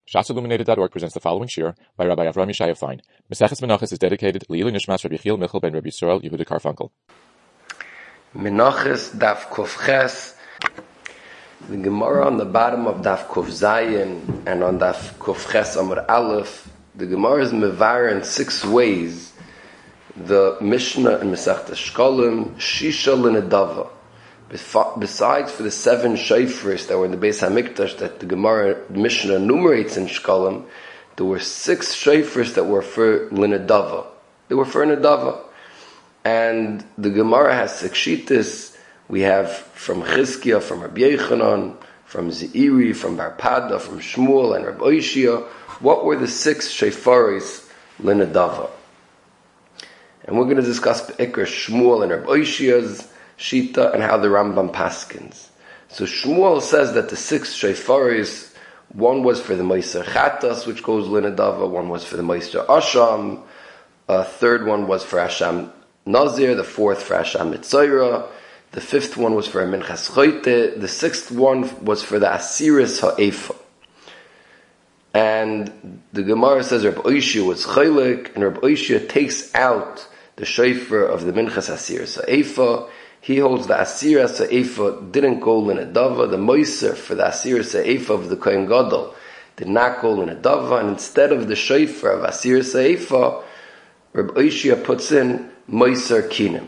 ShatzIlluminated.org presents the following shir by Rabbi Avram Yeshaya Fein. Maseches Menachos is dedicated Le'ilu Nishmas Rabbi Yechiel Michal ben Rabbi Yisrael Yehuda Karfunkel. Menachos Daf Kuf Ches. The Gemara on the bottom of Daf Kuf Zayin and on Daf Kuf Ches Amar Aleph, the Gemara is mevar in 6 ways. The Mishnah in Masechta Shkolim, Shisha L'Nedava. Besides for the 7 shofars that were in the Beis HaMikdash that the Gemara Mishnah enumerates in Shkolim, there were 6 shofars that were for L'Nedava. They were for Nedava. And the Gemara has 6 shittas. We have from Chizkiah, from Rabbi Yochanan, from Zeiri, from Bar Pada, from Shmuel, and Rabbi Oishia. What were the 6 shofaris L'Nedava? And we're going to discuss Be'ikr Shmuel and Rabbi Oishia's Shita and how the Rambam paskins. So Shmuel says that the 6 shofaris, one was for the Meiser Chatas, which goes L'Nedava, one was for the Meiser Asham, a third one was for Asham Nazir, the 4th for Asham Mitzayra, the 5th one was for a Minchas Choyte, the 6th one was for the Asiris Ha'efa. And the Gemara says Rabbi Oishia was Chaylik, and Rabbi Oishia takes out the shofar of the Minchas Asiris Ha'efa. He holds the Asiris Ha'efa didn't go L'Nedava, the Moiser for the Asiris Ha'efa of the Kohen Gadol did not go L'Nedava, and instead of the shofar of Asiris Ha'efa, Rabbi Oishia puts in Moiser Kinim.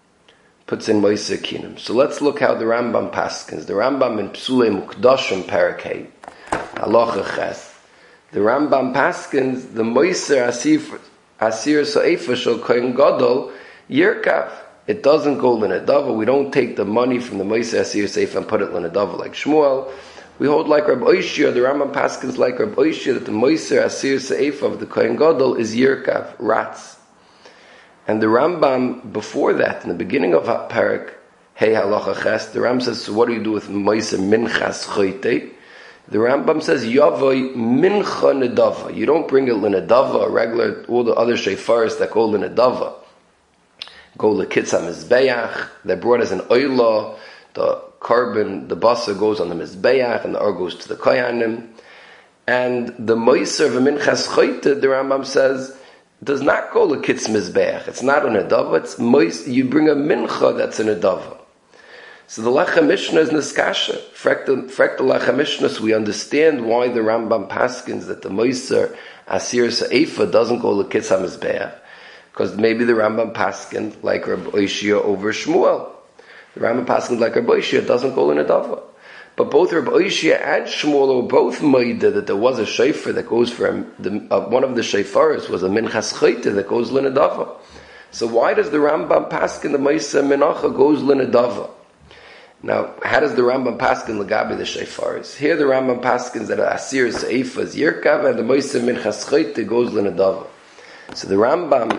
So let's look how the Rambam paskins. The Rambam in Psulei Mukdashim Parakei, Halacha Ches. The Rambam paskins the Moiser Asir Sa'efa Shel Kohen Gadol Yirkav. It doesn't go L'Nedava. We don't take the money from the Moiser Asir Sa'efa and put it L'Nedava like Shmuel. We hold like Rabbi Oishia. The Rambam paskins like Rabbi Oishia that the Moiser Asir Sa'efa of the Kohen Gadol is Yirkav, Ratz. And the Rambam, before that, in the beginning of Parak, Hey Halacha Ches, the Rambam says, so what do you do with Moiser Minchas Choyte? The Rambam says, Yavoi Mincha Nedava. You don't bring it L'Nedava, a regular, all the other shefaris that go L'Nedava. Go L'Kitza Mizbeach, they're brought as an Oyla, the carbon, the basa goes on the Mizbeach, and the Or goes to the Koyanim. And the Moiser of Minchas Choyte, the Rambam says, does not go L'Kitz Mizbeach. It's not a Nedava, it's Moiser, you bring a Mincha that's a Nedava. So the Lechem Mishnah is Niskasha. Frek the Lechem Mishnah, so we understand why the Rambam paskins that the Moiser Asir Sa'efa doesn't go L'Kitz HaMizbeach. Because maybe the Rambam paskin like Rabbi Oishia over Shmuel. The Rambam paskin like Rabbi Oishia doesn't go L'Nedava. But both Rabbi Oishia and Shmuel were both Maida that there was a shofar that goes for one of the shofaris was a Minchas Choyte that goes L'Nedava. So why does the Rambam paskin the Moiser Menacha goes L'Nedava? Now, how does the Rambam paskin L'Gabi the shofaris? Here the Rambam paskins that Asir Sa'efa is Yirkav and the Moiser Minchas Choyte goes L'Nedava. So the Rambam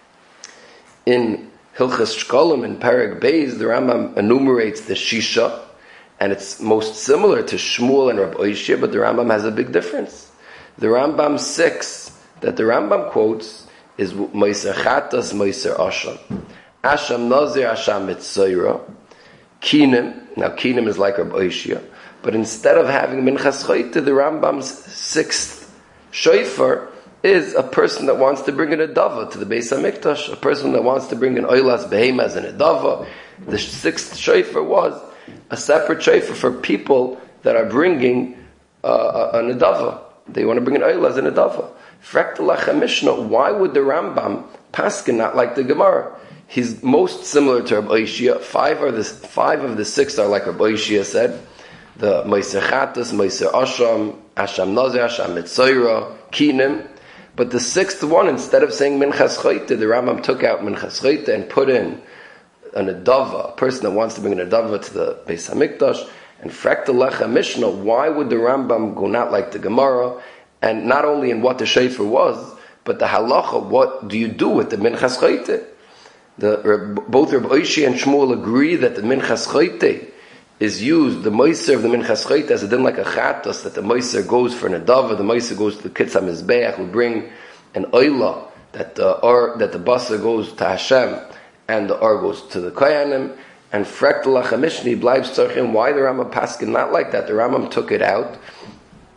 in Hilchas Shkolim in Parag Beis, the Rambam enumerates the Shisha, and it's most similar to Shmuel and Rabbi Oishia, but the Rambam has a big difference. The Rambam 6 that the Rambam quotes is Meiser Chatas, Meiser Asham. Asham Nazir, Asham Mitzayra. Kinim, now Kinim is like Rabbi Oishia, but instead of having Minchas Choyte, the Rambam's 6th shofar is a person that wants to bring an Nedava to the Beis HaMikdash, a person that wants to bring an Oilas Behema as an Nedava. The 6th shofar was a separate shofar for people that are bringing a Nedava. They want to bring an Oilas as a Nedava. Frek the Lechem Mishnah, why would the Rambam paskin not like the Gemara? He's most similar to Rabbi Oishia. 5 of the 6 are like Rabbi Oishia said. The Meiser Chatas, Meiser Asham, Asham Nazir, Asham Mitzayra, Kinim. But the 6th one, instead of saying Minchas Choyte, the Rambam took out Minchas Choyte and put in a Nedava, a person that wants to bring a Nedava to the Beis HaMikdash. And Frek the Lechem Mishnah, why would the Rambam go not like the Gemara? And not only in what the shofar was, but the halacha, what do you do with the Minchas Choyte? Both Rabbi Oishia and Shmuel agree that the Minchas Choyte is used, the Moiser of the Minchas Choyte, as a din like a Chatas, that the Moiser goes for Nedava, the Moiser goes to the Kitz HaMizbeach, we bring an Oila, that the Basa goes to Hashem, and the Or goes to the Koyanim, and Frek the Lechem Mishnah, Bleib Tzarchim, why the Rambam paskin not like that? The Rambam took it out.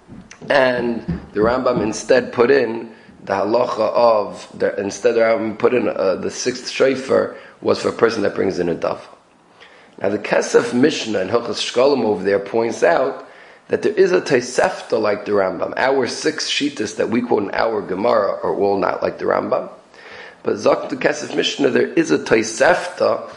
And the Rambam instead put in the halacha of, the Rambam put in the sixth shofar was for a person that brings in a dove. Now the Kesef Mishnah in Hilchos Shkolim over there points out that there is a Tosefta like the Rambam. Our six shittas that we quote in our Gemara are all not like the Rambam. But Zok the Kesef Mishnah, there is a Tosefta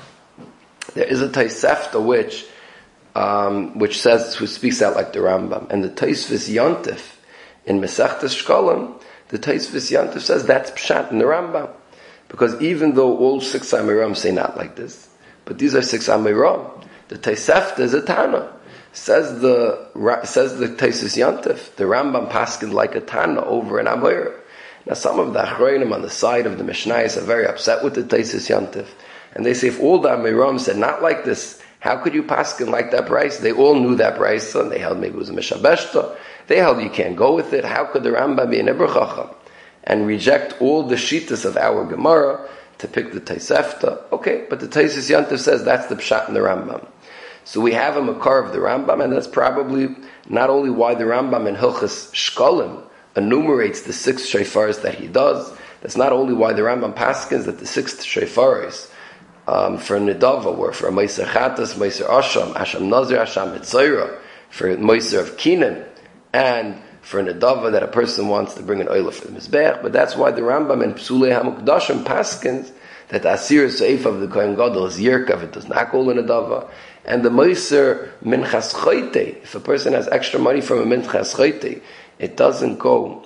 which says, who speaks out like the Rambam. And the Tosfos Yontif in Masechtas Shkolim, the Tosfos Yontif says that's Pshat in the Rambam. Because even though all six Amiram say not like this, but these are six Amiram, the Tosefta is a Tana. Says the Tosfos Yontif, the Rambam paskin like a Tana over an Amir. Now some of the Achronim on the side of the Mishnayos are very upset with the Tosfos Yontif. And they say, if all the Amiram said not like this, how could you paskin like that price? They all knew that price, and they held maybe it was a Mishabeshta. They held you can't go with it. How could the Rambam be an Ibr Chacham and reject all the shittas of our Gemara to pick the Tosefta? Okay, but the Tosfos Yontif says that's the Pshat in the Rambam. So we have a Makar of the Rambam, and that's probably not only why the Rambam in Hilchos Shkolim enumerates the six shofars that he does. That's not only why the Rambam paskins that the sixth shofars for Nidava were for Meiser Chatas, Meiser Asham, Asham Nazir, Asham Mitzayra, for Meiser of Kinan, and for Nidava that a person wants to bring an oil for the Mizbech. But that's why the Rambam in Psulei HaMukdashim paskins that the Asir Seif of the Kohen Gadol is Yirkav, it does not go in Nidava. And the Meiser Minchas Choyte, if a person has extra money from a Minchas Choyte, it doesn't go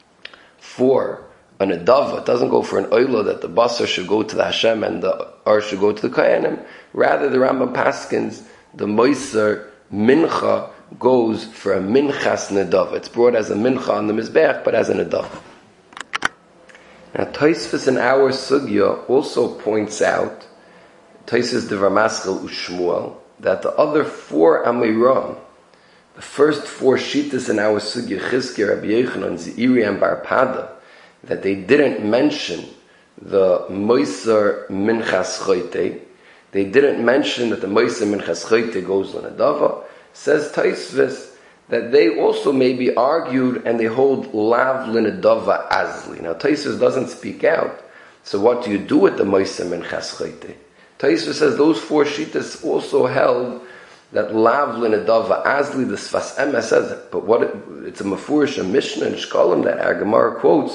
for an Adava, it doesn't go for an oila that the basar should go to the Hashem and the Ar should go to the Kohanim. Rather, the Rambam paskins, the Moiser Mincha goes for a Minchas Nedava. It's brought as a Mincha on the Mizbeach, but as an Nedava. Now, Tosfos in our Sugya also points out, Tosfos the Ramaschal Ushmuel, that the other four Amiram, the first four Shittas in our Sugya, Chizkiah, Rabbi Yochanan, Zeiri, and Bar Pada, that they didn't mention the Moiser Minchas Choyte, they didn't mention that the Moiser Minchas Choyte goes on a Dava, says Tosfos that they also may be argued and they hold Lav Linadava Azli. Now Tosfos doesn't speak out, so what do you do with the Moiser Minchas Choyte? Tosfos says those four Shittas also held that Lav Linadava Azli, the Sfas Emes says it, but it's a Mefurish, a Mishnah in Shkolim that our Gemara quotes,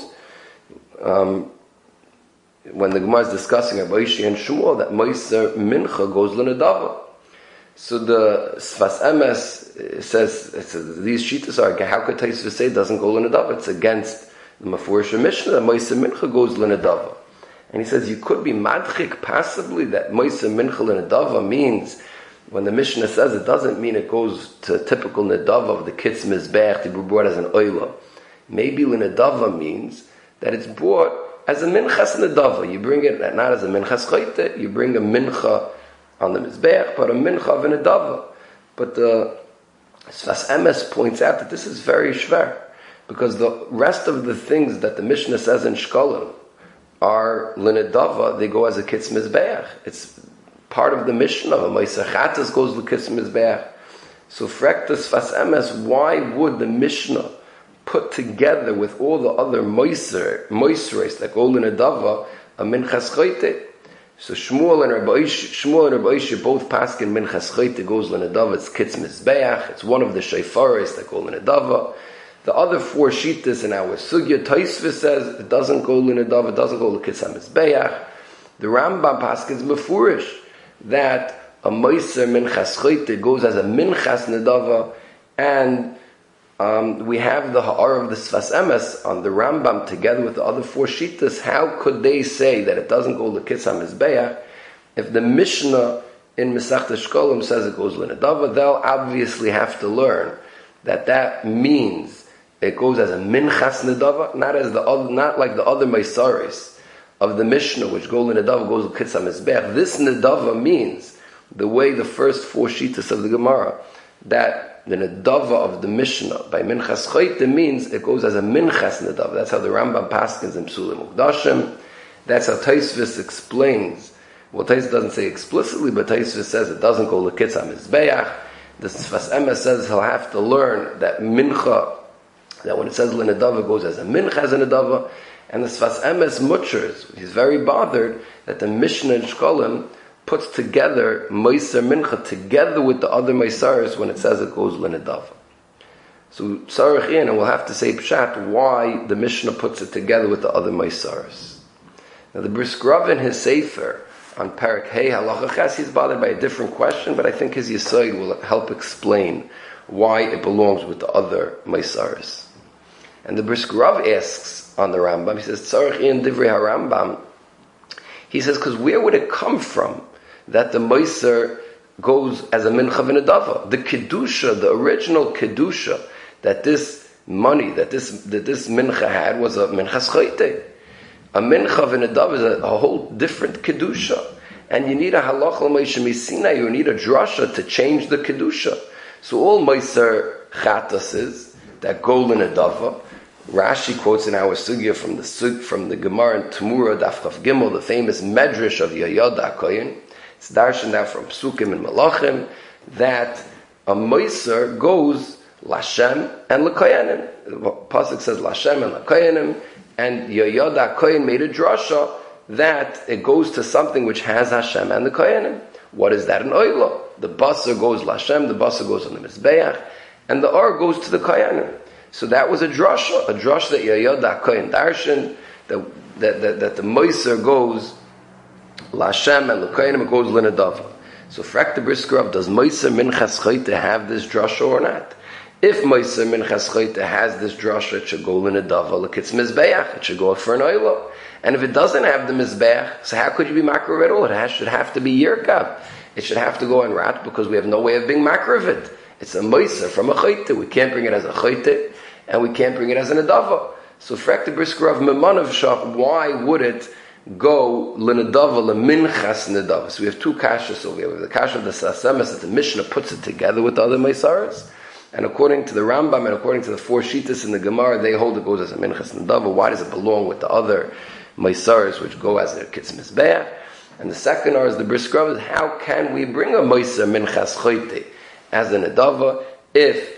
when the Gemara is discussing Rabbi Ishi and Shmuel, that Moiser Mincha goes L'Nadava. So the Sfas Emes says these shittas are, how could Tosfos say it doesn't go L'Nadava? It's against the Mefurish Mishnah that Moiser Mincha goes L'Nadava. And he says you could be madchik possibly that Moiser Mincha L'Nadava means, when the Mishnah says it doesn't mean it goes to typical Nadava of the Kitz Mizbech to be brought as an Oila. Maybe L'Nadava means that it's brought as a Minchas Nadava. You bring it not as a Minchas Choyte, you bring a Mincha on the Mizbech, but a Mincha of a Nadava. But the Sfas Emes points out that this is very shver, because the rest of the things that the Mishnah says in Shkolim are L'Nadava, they go as a Kitz Mizbech. It's part of the Mishnah. A Meiser Chatas goes to Kitz Mizbech. So Frektas Sfas Emes, why would the Mishnah put together with all the other moiseres that go in a dava, a minchas choyte? So Shmuel and Rabbi Ishi both paskin minchas choyte goes in a dava. It's Kitz Mizbeach. It's one of the shayfaris that go in a dava. The other four shittas in our sugya, Tosfos says it doesn't go in a dava, it doesn't go to Kitz Mizbeach. The Rambam paskins mefurish that a moiser minchas choyte goes as a minchas nedava, and we have the ha'ar of the Sfas Emes on the Rambam together with the other four shittas. How could they say that it doesn't go l'kitz hamizbeach if the Mishnah in Masechta Shkolim says it goes l'nedava? They'll obviously have to learn that means it goes as a minchas nedava, not like the other meisaris of the Mishnah which go l'nedava goes l'kitz hamizbeach. This nedava means the way the first four shittas of the Gemara, that the nedava of the Mishnah by minchas choyte means it goes as a minchas nedava. That's how the Rambam paskins in Psulei Mukdashim. That's how Tosfos explains. Well, Tosfos doesn't say explicitly, but Tosfos says it doesn't go l'kitz hamizbeach. The Sfas Emes says he'll have to learn that mincha that when it says Linadava, it goes as a mincha as a nedava. And the Sfas Emes Mutchers, he's very bothered that the Mishnah in Shkolim puts together Meiser Mincha together with the other Meisaris when it says it goes Linadava. So Sarach in, and we'll have to say Pshat, why the Mishnah puts it together with the other Meisaris. Now the Bris Grav in his Sefer on Parak Hey Halacha Ches, he's bothered by a different question, but I think his Yisoid will help explain why it belongs with the other Meisaris. And the Bris Grav asks on the Rambam, he says, Tzarech in Divrei HaRambam, he says, because where would it come from that the Meiser goes as a mincha v'nedava? The Kedusha, the original Kedusha, that this money, that this mincha had was a minchas chayte. A mincha v'nedava is a whole different Kedusha. And you need a halach l'Moshe Misina, you need a drasha to change the Kedusha. So all Meiser chatas is that go l'nedava. Rashi quotes in our sugya from the Gemara in Tamura Daf Chaf Gimel, the famous medrash of Yoyada HaKohen. It's darshan now from Psukim and Malachim that a Meiser goes Lashem and L'Koyanim. The pasuk says Lashem and L'Koyanim, and Yoyada HaKohen made a drasha that it goes to something which has Hashem and the Koyanim. What is that in Oila? The basar goes Lashem, the basar goes on the Mizbeach, and the Or goes to the Koyanim. So that was a drasha that Yoyada HaKohen darshan, that the Meiser goes Lashem and L'Koyanim, it goes Linadava. So Frak the Bris Grav, does Meiser Minchas Chayte have this drasha or not? If Meiser Minchas Chayte has this drasha, it should go Linadava, like it's Mizbeach, it should go for an Oilo. And if it doesn't have the Mizbeach, so how could you be makriv at all? It should have to be Yirkav. It should have to go in Rat, because we have no way of being makriv it. It's a Meiser from a Chayte. We can't bring it as a Chayte, and we can't bring it as an Adava. So Frak the Bris Grav Memanav Shach, why would it go L'Nedava L'Minchas Nedava? So we have two kashas over here. We have the kasha of the Sasemes that the Mishnah puts it together with the other Meisaras. And according to the Rambam and according to the four Shitas in the Gemara, they hold it goes as a Minchas Nedava. Why does it belong with the other Meisaras which go as a Kitz Mizbeach? And the second is the Bris Grav is, how can we bring a Meiser Minchas Chayte as an Nedava if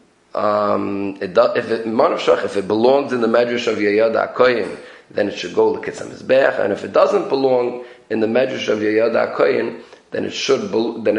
if it belongs in the medrash of Yoyada HaKohen, then it should go l'kitz hamizbeach, and if it doesn't belong in the medrash of Yoyada HaKohen, then it shouldn't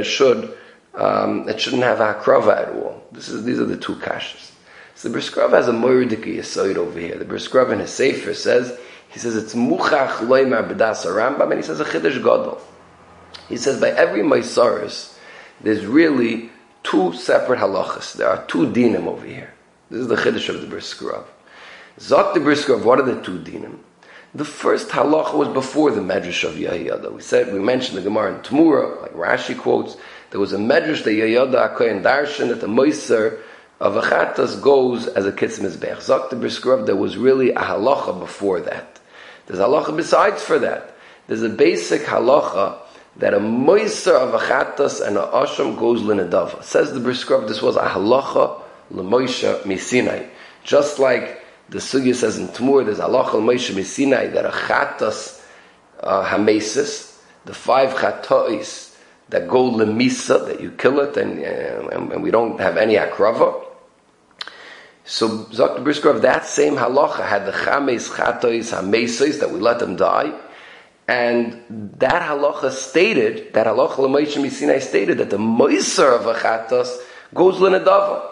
have a hakrava at all. These are the two kashas. So the Bris Grav has a moridiki yisoid over here. The Bris Grav in his Sefer says it's muchach loymar b'das Rambam, and he says a chiddush gadol. He says by every Meisaris, there's really two separate halachas. There are two dinim over here. This is the chiddush of the Bris Grav. Zok the Bris Grav, what are the two dinim? The first halacha was before the medrash of Yoyada. We mentioned the Gemara in Tamura, like Rashi quotes, there was a medrash that Yoyada HaKohen darshan that the Meiser of Achatas goes as a Kitz Mizbeach. Zok the Bris Grav, there was really a halacha before that. There's a halacha besides for that. There's a basic halacha that a Meiser of Achatas and a Asham goes L'Nedava. Says the Bris Grav, this was a halacha L'Moshe Misinai. Just like the Sugya says in Tamur, there's halacha L'Moshe Misinai that a Chatas Hamesis, the 5 Chatois that go L'Misa, that you kill it and we don't have any akrava. So Zok the Bris Grav, that same halacha had the Chames Chatois Hamesis that we let them die. And that halacha stated, that halacha l'Moshe Misinai stated that the Meiser of Achatas goes l'Nedava.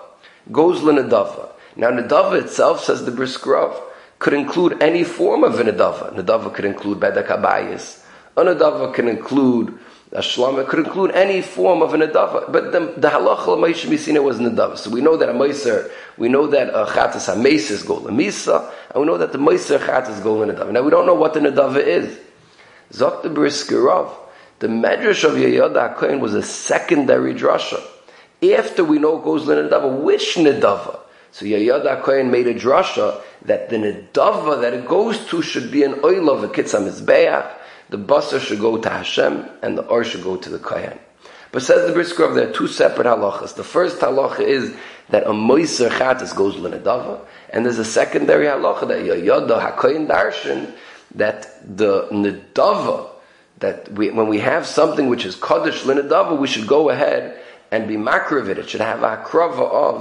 Now Nedava itself, says the Bris Grav, could include any form of a Nedava. Nedava could include Bedek Habayis. A Nedava could include a Shlama, it could include any form of a Nedava. But the halacha l'Moshe Misinai was Nedava. So we know that a Meiser, we know that Achatas HaMesis go l'Misa, and we know that the Meiser Achatas go l'Nedava. Now we don't know what the Nedava is. Zok the Bris Grav, the medrash of Yoyada HaKohen was a secondary drasha. After we know it goes l'Nedava, which Nedava? So Yoyada HaKohen made a drasha that the Nedava that it goes to should be an oil of a Kitz HaMizbeach, the basar should go to Hashem, and the Or should go to the Kohen. But says the Bris Grav, there are two separate halachas. The first halacha is that a Meiser Chatas goes l'Nedava, and there's a secondary halacha that Yoyada HaKohen darshan, that the Nedava, that when we have something which is Kaddish l'Nedava, we should go ahead and be makriv it. It should have a hakrava of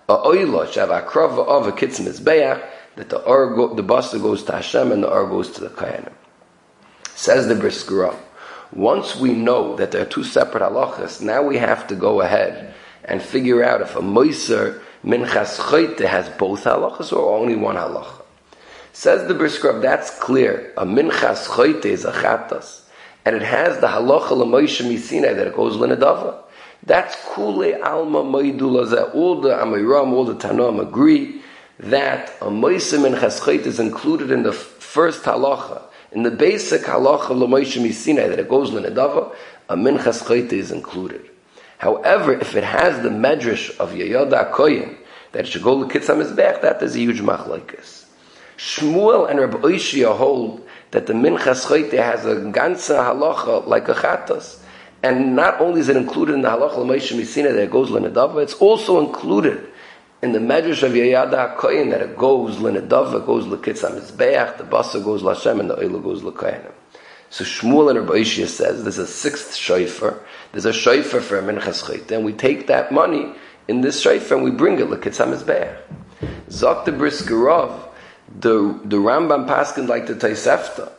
a oila shav akrava of a kitz mizbeach, that the basar goes to Hashem and the or goes to the Kohanim. Says the Brisker Rav, once we know that there are two separate halachas, now we have to go ahead and figure out if a moiser minchas choite has both halachas or only one halacha. Says the Brisker Rav, that's clear. A minchas choite is a chatas, and it has the halacha l'moishe misinai that it goes l'nedava. That's kule alma moidula. All the Amiram, all the Tanoim agree that a moiser minchas choite is included in the first halacha. In the basic halacha l'moishe misinai that it goes l'nedava, a minchas choite is included. However, if it has the medrash of Yehoda HaKohen that it should go l'kitz hamizbeach, that is a huge machlokes. Shmuel and Rabbi Oishia hold that the minchas choite has a ganze halacha like a chatas, and not only is it included in the halacha l'moishe misinai that it goes l'nedava, it's also included in the medrash of Yehoda HaKohen that it goes l'nedava, goes l'kitz hamizbeach, the basar goes l'Hashem, and the oila goes l'kohanim. So Shmuel and Rabbi Oishia says there's a sixth shofar. There's a shofar for a minchas choite, and we take that money in this shofar and we bring it l'kitz hamizbeach. Zok the Brisker Rav, the Rambam paskin like the Tosefta,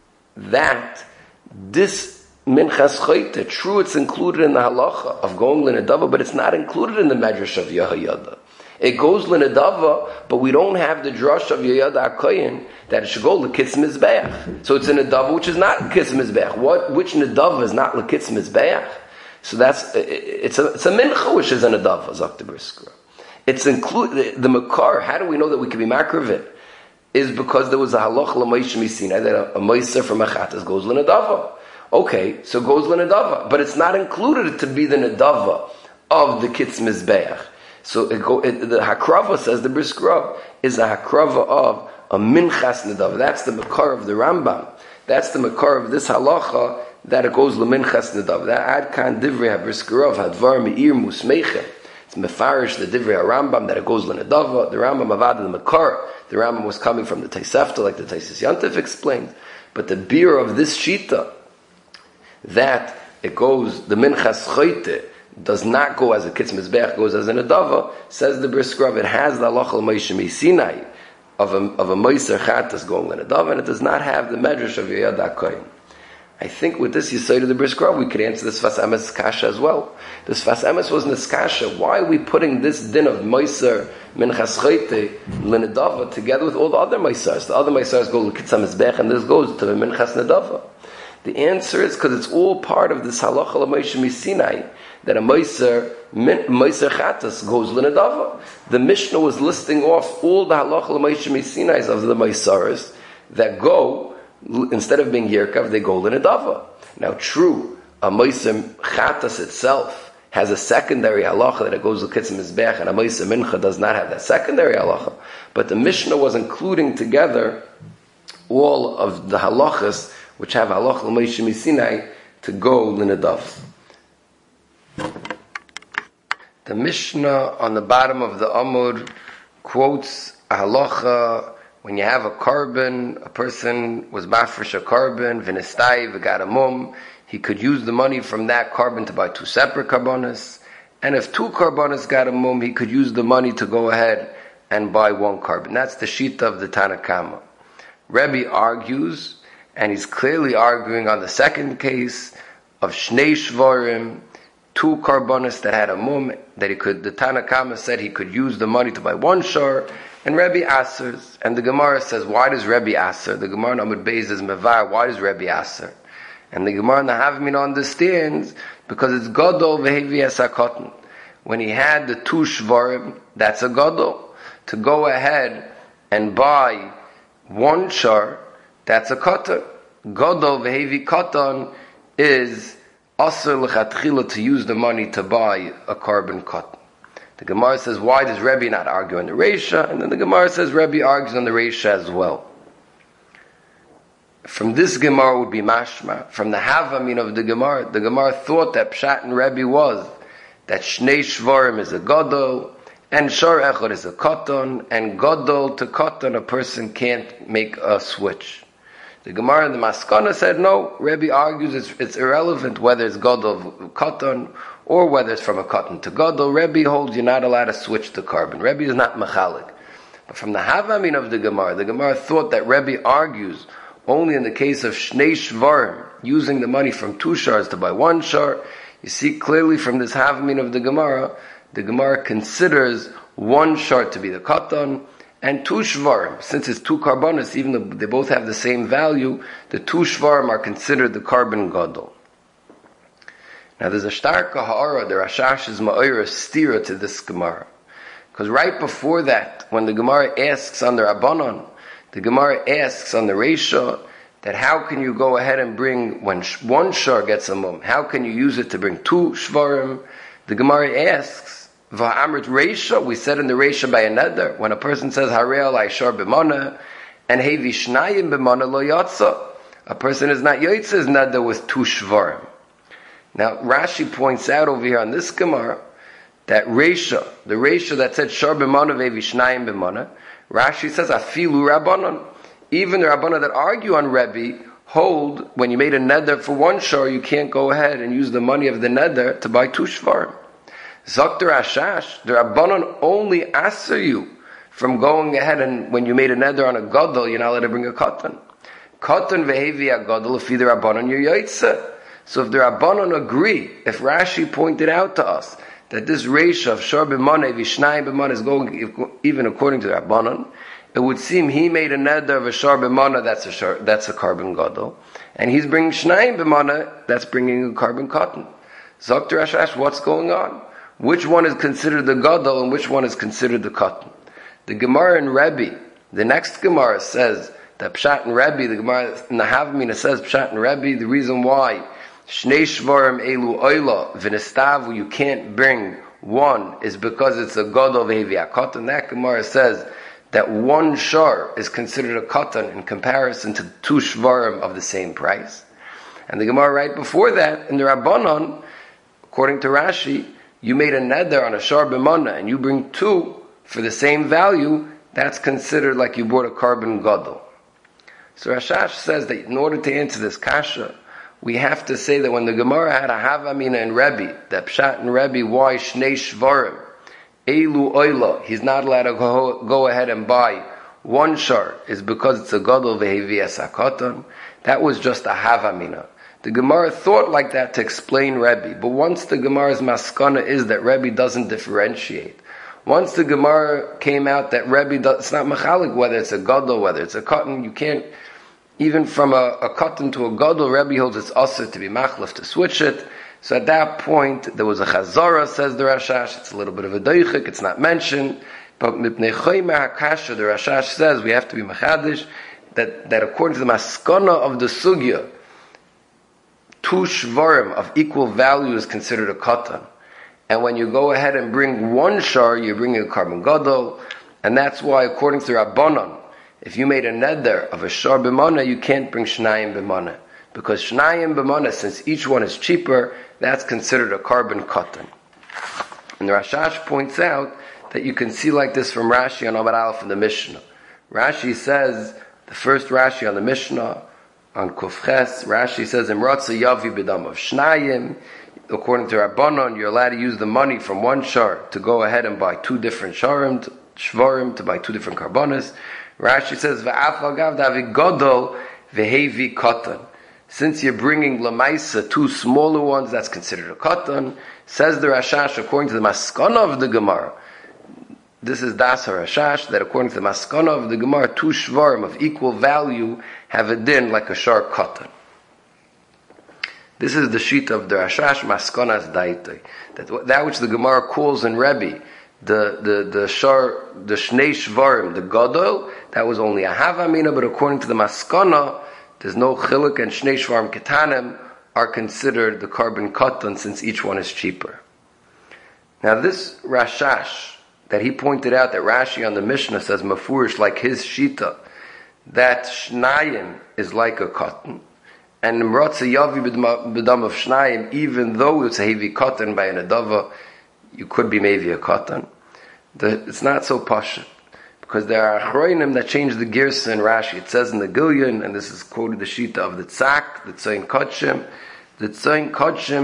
that this minchas choite, true, it's included in the halacha of going l'nedava, but it's not included in the medrash of Yehoyada. It goes l'nedava, but we don't have the drush of Yehoda HaKohen that it should go l'kitz mizbeach. So it's a nedava which is not l'kitz mizbeach. Which nedava is not l'kitz mizbeach? So it's a mincha which is a nedava, Zok the Brisker. It's included, the makar, how do we know that we can be makar of it? Is because there was a halach l'moishe misinai that a moiser from a chatas goes l'nedava. Okay, so goes l'nedava, but it's not included to be the nedava of the kitz mizbeach. So the hakrava, says the Brisker Rav, is a hakrava of a minchas nedava. That's the makar of the Rambam. That's the makar of this halacha that it goes l'minchas nedava. That adkan divrei ha-Brisker Rav hadvar me'ir musmeichem. It's mefarish the divrei ha-Rambam that it goes l'nedava. The Rambam avad the makar. The Rambam was coming from the Tosefta, like the Taisus Yantif explained. But the beer of this shita, that it goes, the minchas choite does not go as a kitz mizbeach, goes as a nedava, says the Brisker Rav, it has the halacha l'moishe misinai of a moiser chatas going l'nedava, and it does not have the medrash of Yehoda HaKohen. I think with this Yisod of the Brisker Rav, we could answer this Sfas Emes kasha as well. The Sfas Emes was niskasha. Why are we putting this din of moiser minchas choite l'nedava together with all the other moisers? The other moisers go l'kitz hamizbeach, and this goes to the minchas nedava. The answer is because it's all part of this halacha l'moishe misinai that a moiser chatas goes l'nedava. The Mishnah was listing off all the halacha l'moishe misinais of the moiseres that go, instead of being yerkav, they go l'nedava. Now, true, a moiser chatas itself has a secondary halacha that it goes l'kitz mizbeach, and a moiser mincha does not have that secondary halacha. But the Mishnah was including together all of the halachas which have halacha l'moishe misinai to go l'nedava. The Mishnah on the bottom of the Amud quotes a halacha when you have a carbon, a person was mafresh a carbon, v'nistai v'gat a mum, he could use the money from that carbon to buy two separate carbonas, and if two carbonas got a mum, he could use the money to go ahead and buy one carbon. That's the shita of the Tanakama. Rebbe argues, and he's clearly arguing on the second case of Shnei Shvarim, two carbonas that had a mum, that he could, the Tanakama said he could use the money to buy one shor, and Rebbe asers. And the Gemara says, why does Rebbe aser? The Gemara in Amud Beis is mevar, why does Rebbe aser? And the Gemara in the Havmin understands, because it's Godol v'hevi es hakotan. When he had the two shvarim, that's a Godol. To go ahead and buy one shor, that's a kotan. Godol v'hevi kotan is Asr l'chatchila to use the money to buy a carbon cotton. The Gemara says, why does Rebbe not argue on the Reisha? And then the Gemara says, Rebbe argues on the Reisha as well. From this Gemara would be mashma. From the Havamin of the Gemara thought that Pshat and Rebbe was that Shnei Shvarim is a Godol, and Shor Echad is a Cotton, and Godol to Cotton a person can't make a switch. The Gemara in the Maskana said, no, Rebbe argues it's irrelevant whether it's Godol Cotton or whether it's from a cotton to gadol, Rebbe holds you're not allowed to switch the carbon. Rebbe is not machalik. But from the Havamin of the Gemara thought that Rebbe argues only in the case of Shnei Shvarim, using the money from 2 shars to buy 1 shar. You see clearly from this Havamin of the Gemara considers 1 shar to be the katan, and 2 shvarim, since it's 2 karbonis, even though they both have the same value, the 2 shvarim are considered the carbon gadol. Now there's a starka ha'ara, the Rashash is ma'ira stira to this Gemara. Because right before that, when the Gemara asks on the Rabbanon, the Gemara asks on the Reisha, that how can you go ahead and bring, when 1 shar gets a mum, how can you use it to bring 2 shvarim? The Gemara asks, Va'amrit Reisha, we said in the Reisha by a neder, when a person says, Harei alai shar b'mana, and hevi shnayim b'mana lo yatsa, a person is not yotzes neder with 2 shvarim. Now Rashi points out over here on this Gemara, that Reisha, the Reisha that said shar b'mana vevi shnayim b'mana, Rashi says, afilu rabbanon. Even the Rabbanon that argue on Rebbe hold, when you made a neder for 1 shar, you can't go ahead and use the money of the neder to buy 2 shvarim. Zakter Ashash, the Rabbanon only answer you from going ahead and when you made a neder on a gadol, you're not allowed to bring a katan. Katan vehevi a gadol, if the Rabbanon you're yotzeh. So if the Rabbanon agree, if Rashi pointed out to us that this ratio of shar b'maneh vishnayim b'maneh is going even according to the Rabbanon, it would seem he made a neder of a shar b'maneh, that's a carbon gadol, and he's bringing shnayim b'maneh, that's bringing a carbon cotton. Zakter Ashash, what's going on? Which one is considered the gadol and which one is considered the cotton? The Gemara in Rebbe, the next Gemara says that Pshat and Rebbe, the Gemara in the Havamina says Pshat and Rebbe, the reason why Shnei Shvarim Elu Oila V'Nestavu you can't bring 1 is because it's a gadol ve'hevi a cotton. That Gemara says that 1 shar is considered a cotton in comparison to 2 shvarim of the same price. And the Gemara right before that, in the Rabbanon, according to Rashi, you made a neder on a shar b'mana and you bring 2 for the same value, that's considered like you bought a carbon gadol. So Rashash says that in order to answer this kasha, we have to say that when the Gemara had a Havamina and Rebbe, that Pshat and Rebbe, why Shnei Shvarim, Elu Oila, he's not allowed to go ahead and buy 1 shar, is because it's a gadol ve'hevi es hakatan. That was just a Havamina. The Gemara thought like that to explain Rebbe, but once the Gemara's maskana is that Rebbe doesn't differentiate, once the Gemara came out that Rebbe it's not machalik whether it's a gadol, whether it's a cotton, you can't, even from a cotton to a gadol, Rebbe holds it's asur to be machlef, to switch it. So at that point, there was a chazara, says the Rashash, it's a little bit of a doichik, it's not mentioned, but mipnei choyma hakasha, the Rashash says, we have to be machadish, that according to the maskana of the sugya, 2 shvarim of equal value is considered a katan. And when you go ahead and bring 1 shar, you're bringing a carbon gadol, and that's why, according to Rabbanon, if you made a neder of a shar b'mana, you can't bring shnayim b'mana. Because shnayim b'mana, since each one is cheaper, that's considered a carbon katan. And the Rashash points out that you can see like this from Rashi on Amud Aleph in the Mishnah. Rashi says, the first Rashi on the Mishnah, on Kufches, Rashi says, Imratza yavi b'dam of shnayim. According to Rabbanon, you're allowed to use the money from 1 shar to go ahead and buy 2 different shvarim, to buy 2 different karbonis. Rashi says, V'af agav davi gadol vehevi katan. Since you're bringing lamaisa 2 smaller ones, that's considered a katan. Says the Rashash, according to the maskana of the Gemara, this is Das HaRashash, that according to the maskana of the Gemara, 2 shvarim of equal value have a din like a shar katan. This is the sheet of the Rashash maskanas daitoi. That which the Gemara calls in Rebbe, the shnei shvarim, the gadol, that was only a havamina, but according to the maskana, there's no chiluk, and shnei shvarim ketanim are considered the carbon katan since each one is cheaper. Now this Rashash, that he pointed out that Rashi on the Mishnah says mafurish like his shita, that shnayim is like a cotton, and Imratza yavi b'dam of shnayim, even though it's a heavy cotton by an adava, you could be maybe a cotton. It's not so pashut, because there are achroinim that change the girsa in Rashi. It says in the Gilyon, and this is quoted the shita of the Tzak, the Tzayin Kodshim. The Tzayin Kodshim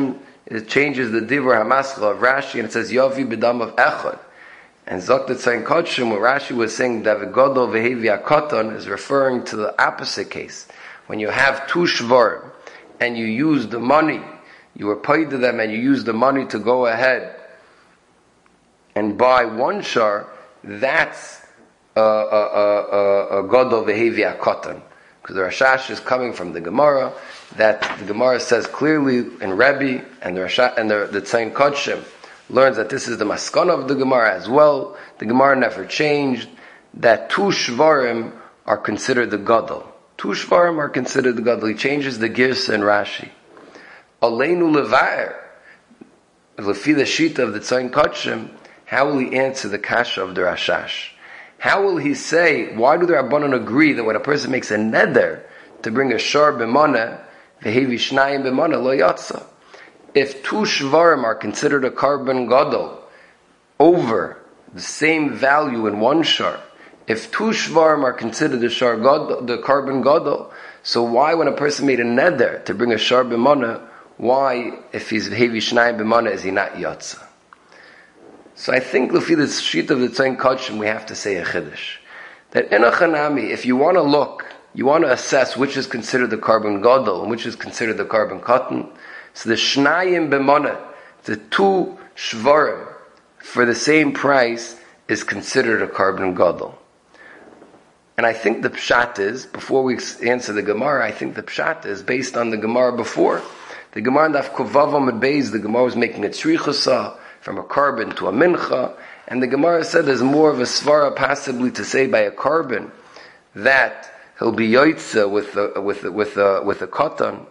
it changes the Divur HaMaschal of Rashi, and it says, Yavi b'dam of Echad. And Zoktet Tzayin Kodshim, what Rashi was saying, David Godol Vehevi Akoton, is referring to the opposite case. When you have two shvarim, and you use the money, you were paid to them, and you use the money to go ahead and buy one shar, that's a Godol Vehevi Akoton. Because the Rashash is coming from the Gemara, that the Gemara says clearly in Rebbe, and the Tzayin Kodshim learns that this is the maskana of the Gemara as well. The Gemara never changed, that two shvarim are considered the gadol. Two shvarim are considered the gadol. He changes the girsa in Rashi. Aleinu levaer, lefi the shita of the Tzayin Kodshim, how will he answer the kasha of the Rashash? How will he say, why do the Rabbanon agree that when a person makes a neder to bring a shar b'mana, v'hevi shnayim b'mana lo yatsa? If two shvarim are considered a carbon gadol over the same value in one shar, if two shvarim are considered the carbon gadol, so why when a person made a neder to bring a shar b'mana, why if he's hevi shnayim b'mana is he not yatsa? So I think l'fi the sheet of the Tzayin Kodshim we have to say a chiddush that in a chanami, if you want to look, you want to assess which is considered the carbon gadol and which is considered the carbon cotton. So the shnayim b'mana, the two shvarim for the same price is considered a carbon gadol. And I think the pshat is, before we answer the Gemara, I think the pshat is based on the Gemara before. The Gemara in Daf Kuvav Amud Beis, the Gemara was making a tzrichusa from a carbon to a mincha, and the Gemara said there's more of a svara possibly to say by a carbon that he'll be yoitza with the cotton.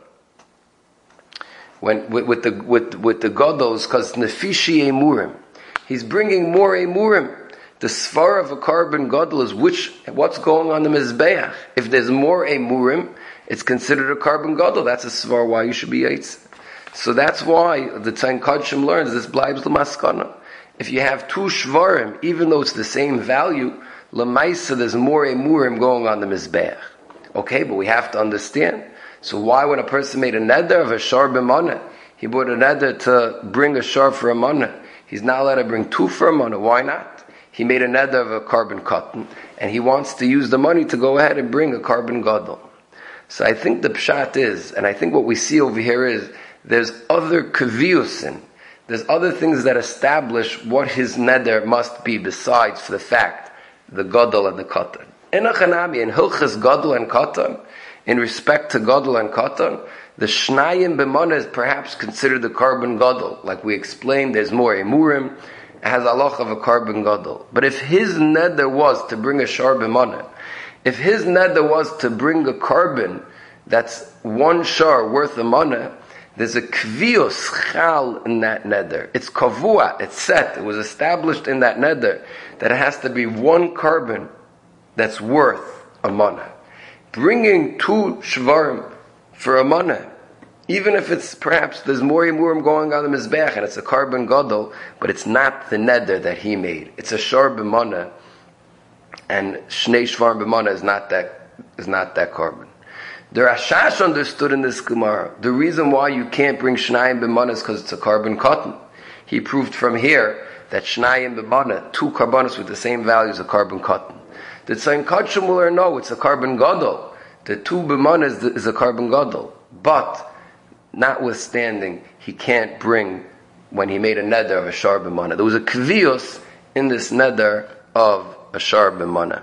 With the gados, because nefishi emurim, he's bringing more emurim. The svar of a carbon gadol is what's going on the mizbeach. If there's more emurim, it's considered a carbon gadol. That's a svar why you should be yaitz. So that's why the Tzayin Kodshim learns this blibes l'maskana. If you have two shvarim, even though it's the same value, l'maisa there's more emurim going on the mizbeach. Okay, but we have to understand. So why when a person made a neder of a shar b'mana, he brought a neder to bring a shar for a mana, he's not allowed to bring two for a mana? Why not? He made a neder of a carbon cotton, and he wants to use the money to go ahead and bring a carbon gadol. So I think the pshat is, and I think what we see over here is, there's other kaviyusin, there's other things that establish what his neder must be besides for the fact, the gadol and the cotton. In a chanami, in hilchas gadol and cotton, in respect to gadol and cotton, the shnayim b'mana is perhaps considered the carbon gadol. Like we explained, there's more emurim, it has halach of a carbon gadol. But if his neder was to bring a shar b'mana, if his neder was to bring a carbon that's one shar worth a mana, there's a kviyos chal in that neder. It's kavua, it's set, it was established in that neder that it has to be one carbon that's worth a mana. Bringing two shvarim for a mana, even if it's perhaps there's more emurim going on the mizbeach and it's a carbon gadol, but it's not the neder that he made. It's a shar b'mana, and shnei shvarim b'mana is not that carbon. The Rashash understood in this Gemara, the reason why you can't bring shnayim b'mana is because it's a carbon cotton. He proved from here that shnayim b'mana, two carbonos with the same value as a carbon cotton. The Tzayin Kodshim will learn, no, it's a carbon gadol. The two b'mana is a carbon gadol. But, notwithstanding, he can't bring, when he made a neder of a shar b'mana. There was a kviyos in this neder of a shar b'mana.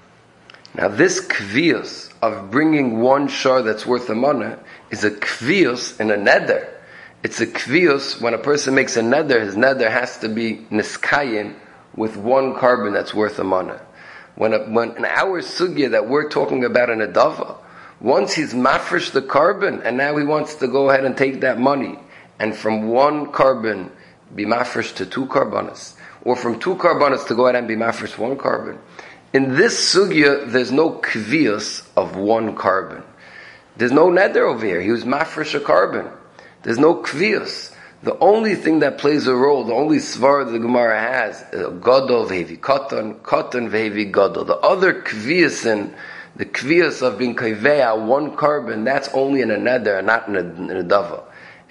Now this kviyos of bringing one shar that's worth a mana is a kviyos in a neder. It's a kviyos when a person makes a neder, his neder has to be niskayim with one carbon that's worth a mana. When in our sugya that we're talking about in a dava, once he's mafresh the carbon and now he wants to go ahead and take that money and from one carbon be mafresh to two carbonas, or from two carbonas to go ahead and be mafresh one carbon. In this sugya, there's no kviyos of one carbon. There's no neder over here. He was mafresh a carbon. There's no kviyos. The only thing that plays a role, the only svar the Gemara has, gadol vehevi cotton, cotton vehevi gadol. The other kviyosin, the kviyos of being kaveya one carbon, that's only in a neder, not in a dava.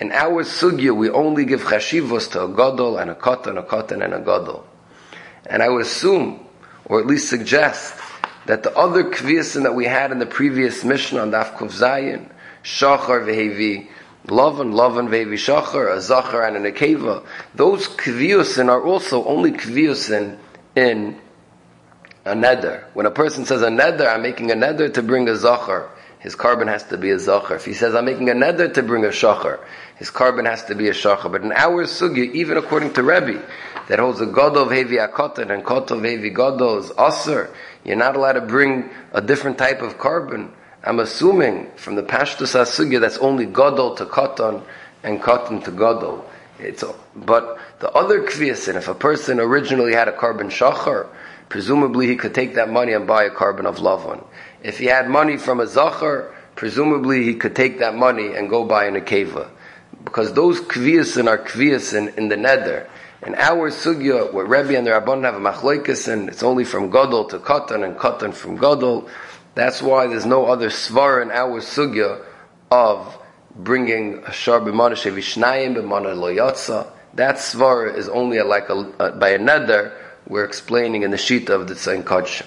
In our sugya, we only give chashivos to a gadol and a katan and a gadol. And I would assume, or at least suggest, that the other kviyasin that we had in the previous Mishnah on Daf Kuf Zayin, shachar vehevi lavan vehevi shachar, a zachar and a nekeva, those kviyasin are also only kviyasin in a neder. When a person says a neder, I'm making a neder to bring a zachar, his carbon has to be a zachar. If he says, I'm making a neder to bring a shachar, his carbon has to be a shachar. But in our sugya, even according to Rebbe, that holds a gadol vehevi akotan and kotel vehevi gadol is aser, you're not allowed to bring a different type of carbon. I'm assuming from the Pashtus HaSugya that's only gadol to kotan and kotan to gadol. But the other kviyasin, if a person originally had a carbon shachar, presumably he could take that money and buy a carbon of lavan. If he had money from a zachar, presumably he could take that money and go buy a nekeva. Because those kviyasin are kviyasin in the neder. In our sugya, where Rebbe and the Rabbanan have a machlokes, and it's only from gadol to katan and katan from gadol, that's why there's no other svara in our sugya of bringing a shar b'mana shevishnayim b'mana lo yatsa. That svara is only by a neder. We're explaining in the shita of the Tzayin Kodshim.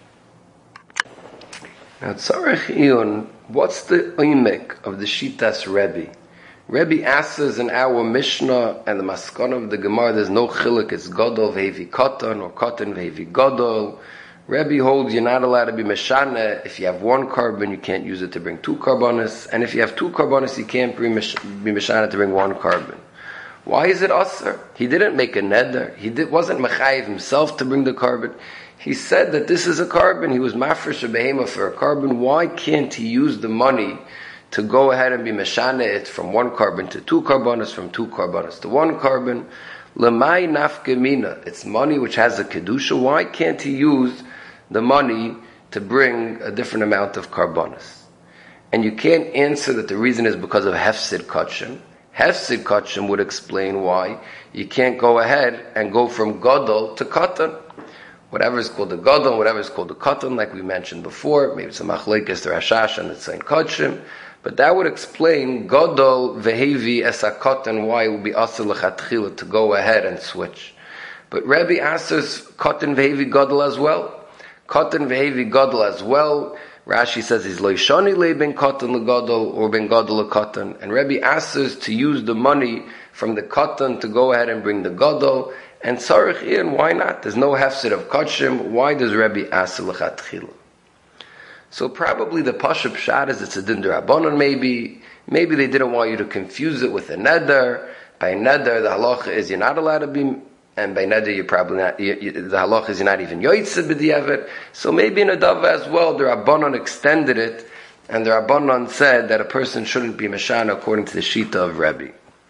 Now, tzarech iyun, what's the oimek of the shitas Rebbe? Rebbe asks in our Mishnah and the Maskana of the Gemara, there's no chiluk, it's gadol vehevi katan or katan vehevi gadol. Rebbe holds you're not allowed to be meshana. If you have one carbon, you can't use it to bring two carbonis, and if you have two carbonis, you can't be meshana to bring one carbon. Why is it aser? He didn't make a neder. He wasn't mechayiv himself to bring the carbon. He said that this is a carbon. He was mafresh a behema for a carbon. Why can't he use the money to go ahead and be meshana it from one carbon to two carbonis, from two carbonis to one carbon? Lemay nafkemina. It's money which has a kedusha. Why can't he use the money to bring a different amount of carbonis? And you can't answer that the reason is because of hefsid kachim. Hefsid kachim would explain why you can't go ahead and go from gadol to katan. Whatever is called the gadol, whatever is called the katan, like we mentioned before, maybe it's a machlekes, the Rashash and the Tzayin Kodshim, but that would explain gadol vehevi es katan, why it would be asur lechatchila to go ahead and switch. But Rebbe asks katan vehevi gadol as well. Katan vehevi gadol as well. Rashi says he's loishani le ben katan legadol or ben gadol lekatan, and Rebbe asks to use the money from the katan to go ahead and bring the gadol. And tzarich in, why not? There's no hefsid of kachim. Why does Rebbe ask lechatchila? So probably the pashup pshat is it's a din d'Rabbanan. Maybe they didn't want you to confuse it with a neder. By neder, the halacha is you're not allowed to be. And by neder, you're probably not, the halach is you're not even yoytzeh b'diavad. So maybe in a dava as well, the Rabbanon extended it, and the Rabbanon said that a person shouldn't be meshana according to the shita of Rebbe.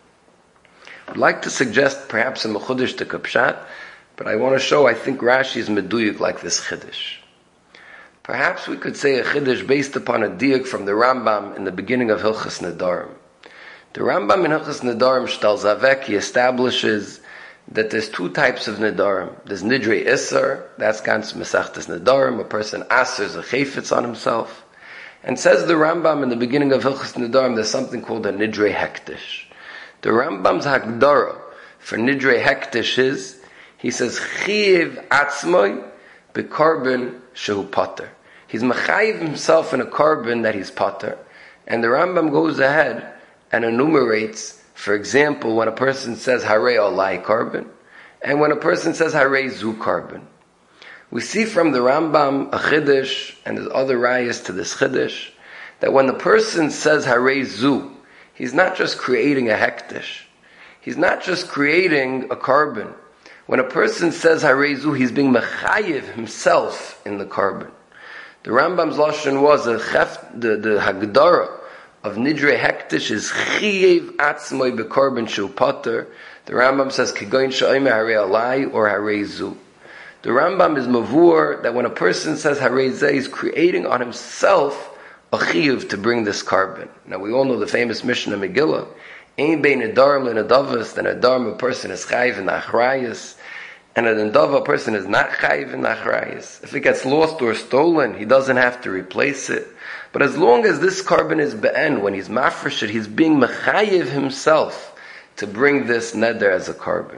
I'd like to suggest perhaps a mechudesh to kapshat, but I want to show, I think Rashi is meduyuk like this chiddush. Perhaps we could say a chiddush based upon a diuk from the Rambam in the beginning of Hilchas Nedarim. The Rambam in Hilchas Nedarim Shtal Zavek, he establishes that there's two types of nedarim. There's nidrei isser, that's ganz mesachtes nedarim, a person asers a chayfetz on himself. And says the Rambam in the beginning of Hilchas Nedarim, there's something called a nidrei hektish. The Rambam's hagdara for nidrei hektish is, he says, chiyev atzmoi bekarbon shehu pater. He's mechayiv himself in a carbon that he's pater. And the Rambam goes ahead and enumerates, for example, when a person says Harei Olai carbon, and when a person says Harei Zu carbon. We see from the Rambam a chiddush, and there's other rayas to this chiddush, that when the person says Harei Zu, he's not just creating a hektish. He's not just creating a carbon. When a person says Harei Zu, he's being mechayiv himself in the carbon. The Rambam's lashon was the hagdara of nidrei hektish is chiyev atzmoi bekorban shu pater. The Rambam says kigoyin sha'omer harei alai or harei zu. The Rambam is mavur that when a person says harei zeh, he's creating on himself a chiyuv to bring this carbon. Now we all know the famous Mishnah Megillah. Ein bein nedarim lenadavas, that nedarim a person is chayiv in the achrayas. and an endava person is not chayiv in achrayis. If it gets lost or stolen, he doesn't have to replace it. But as long as this carbon is be'en, when he's mafresh it, he's being mechayiv himself to bring this neder as a carbon.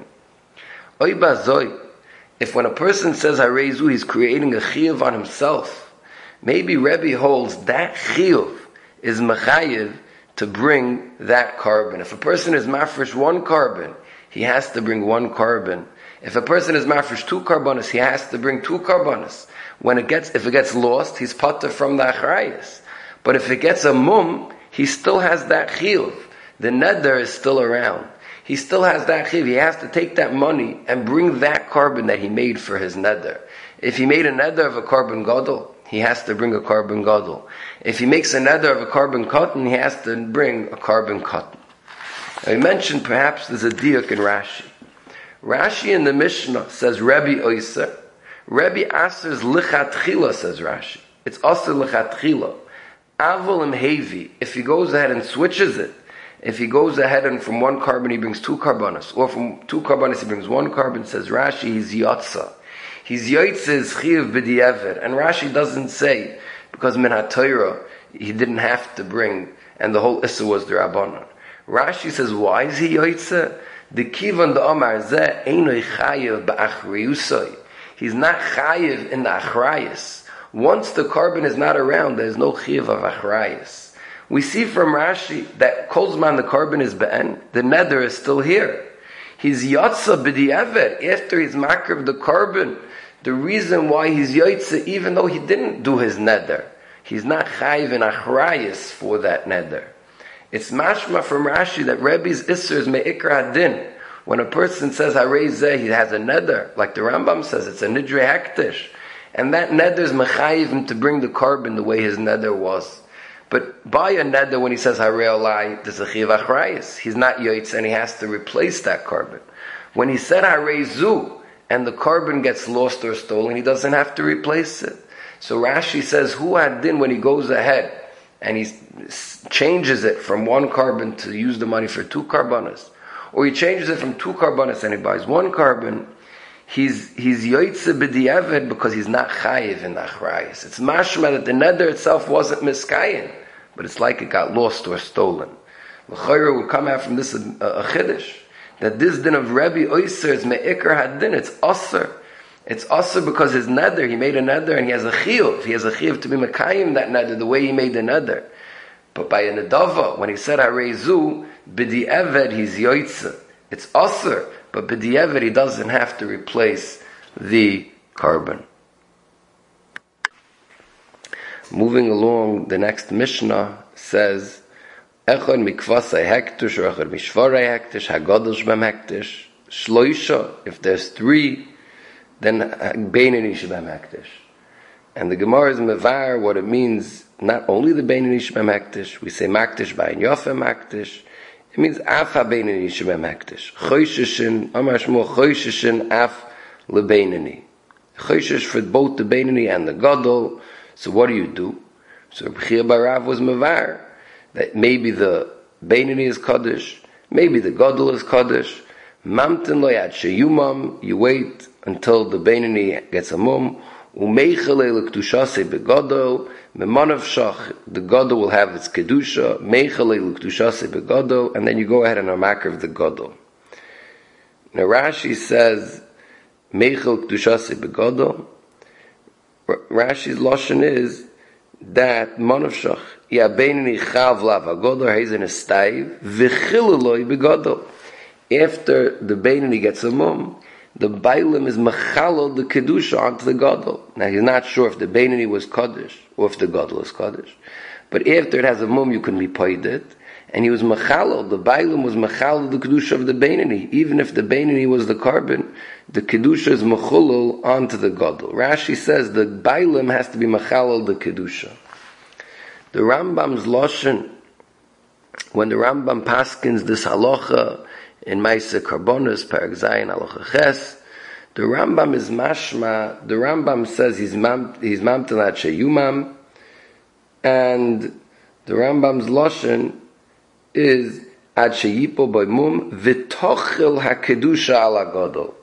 Oy bazoi, if when a person says harezu, he's creating a chiyuv on himself, maybe Rebbe holds that chiyuv is mechayiv to bring that carbon. If a person is mafresh one carbon, he has to bring one carbon. If a person is mafresh two carbonas, he has to bring two carbonas. If it gets lost, he's pater from the achrayis. But if it gets a mum, he still has that chiyuv. The neder is still around. He still has that chiyuv. He has to take that money and bring that carbon that he made for his neder. If he made a neder of a carbon gadol, he has to bring a carbon gadol. If he makes a neder of a carbon cotton, he has to bring a carbon cotton. I mentioned perhaps there's a diuk in Rashi. Rashi in the Mishnah says Rebbe Oyser. Rebbe Aser's lichatchila, says Rashi. It's Aser lichatchila. Avol im hevi. If he goes ahead and switches it, if he goes ahead and from one carbon he brings two carbonas, or from two carbonas he brings one carbon, says Rashi, he's yotza. He's yotza is chiv b'di'evet. And Rashi doesn't say, because min ha-Torah, he didn't have to bring, and the whole issa was the Rabbanon. Rashi says, why is he yotza? The kivan the Omar zeh einoi chayiv ba'achriyusoi. He's not chayiv in the achrayis. Once the carbon is not around, there's no chiv of achrayis. We see from Rashi that kolzman the carbon is be'en, the neder is still here. He's yotza b'di'evet, after he's makrav the carbon. The reason why he's yotza, even though he didn't do his neder, he's not chayiv in achrayis for that neder. It's mashma from Rashi that Rebbe's isser is me'ikra hadin. When a person says harei zeh, he has a neder, like the Rambam says, it's a nidrei hektish, and that neder is mechayiv him to bring the carbon the way his neder was. But by a neder, when he says harei olai, there's a chiv achrayis. He's not yotz, and he has to replace that carbon. When he said harei zu, and the carbon gets lost or stolen, he doesn't have to replace it. So Rashi says, hu hadin, when he goes ahead and he changes it from one carbon to use the money for two carbonas, or he changes it from two carbonas and he buys one carbon, he's yoytze b'di'evet because he's not chayiv in the achrayis. It's mashma that the neder itself wasn't miskayin, but it's like it got lost or stolen. L'chayra would come out from this a chiddush, that this din of Rebbe Oyser is me'ikar hadin, it's aser. It's aser because his neder, he made a neder and he has a chiyuv. He has a chiyuv to be mekayim that neder the way he made the neder. But by a nedava, when he said harei zu, b'di'evet he's yoytze. It's aser, but b'di'evet he doesn't have to replace the carbon. Moving along, the next Mishnah says, Echad mikvasai hektish or echad mishvarai hektish, hagadol shbem hektish, shloisha, if there's three, then beinani shbem hektish. And the Gemara is mevar what it means, not only the beinani shbem hektish, we say maktish bayin yofem maktish, it means af ha-beinani shbem hektish. Chosheshin, amar shmo chosheshin af le-beinani. Choshesh for both the beinani and the gadol. So what do? So Reb Chia bar Rav was mevar that maybe the beinani is kaddish, maybe the gadol is kaddish. Mamtin lo yad sheyumam, you wait until the beinani gets a mum. Umeichele l'ktushase begadol, memanav shach, the gadol will have its kedusha. Meichele l'ktushase begadol, and then you go ahead and amakrav the gadol. Now Rashi says meichel ktushase begadol. Rashi's lashon is that manav shach yabeinani chav lav hagadol he's in a stayv v'chiluloi begadol. After the beinani gets a mum, the bailim is machalol the kedusha onto the gadol. Now he's not sure if the beinani was kaddish or if the gadol is kaddish, but after it has a mum, you can be paid it. And he was machalol. The bailim was machalol the kedusha of the beinani, even if the beinani was the carbon. The kedusha is machalol onto the gadol. Rashi says the bailim has to be machalol the kedusha. The Rambam's lashon, when the Rambam paskins this halacha in Maaseh Karbonos, Perek Zayin, Halacha Ches, the Rambam is mashma. The Rambam says he's mamtin at sheyumam, and the Rambam's lashon is ad sheyipo by mum v'tochel hakedusha ala gadol.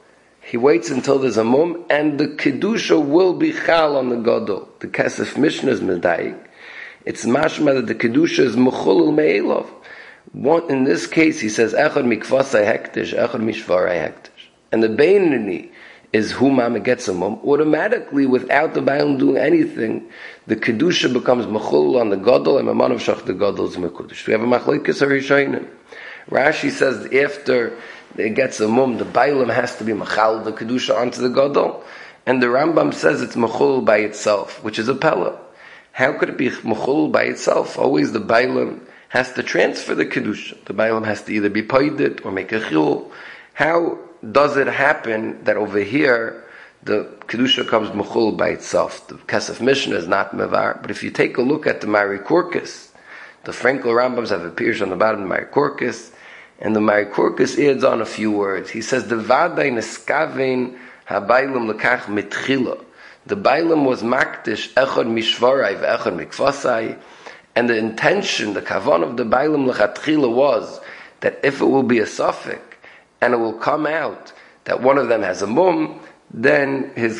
He waits until there's a mum, and the kedusha will be chal on the gadol. The Kesef Mishnah is medayik. It's mashma that the kedusha is mechulul me'elov. In this case, he says echad mikvasai hektish, echad mishvarai hektish, and the beinani is humam gets a mum. Automatically, without the bailam doing anything, the kedusha becomes mechulul on the gadol, and mamanav shach the gadol is mekudesh. We have a machlokes harishonim. Rashi says after it gets a mum, the bailam has to be machal the kedusha onto the gadol, and the Rambam says it's mechul by itself, which is a pella. How could it be mechul by itself? Always the bailam has to transfer the kedusha. The bailam has to either be paidit or make a chil. How does it happen that over here the kedusha comes mechul by itself? The Kesef Mishnah is not mevar, but if you take a look at the Mari Korkus, the Frankel Rambams have appeared on the bottom of the Mari Korkus, and the Mari Korkus adds on a few words. He says, the vaday neskavein ha-bailam lekach mitchila. The bailam was makdish echad mishvarai ve'echad mikvasai, and the intention, the kavan of the bailam lechatchila was that if it will be a suffix, and it will come out that one of them has a mum, then his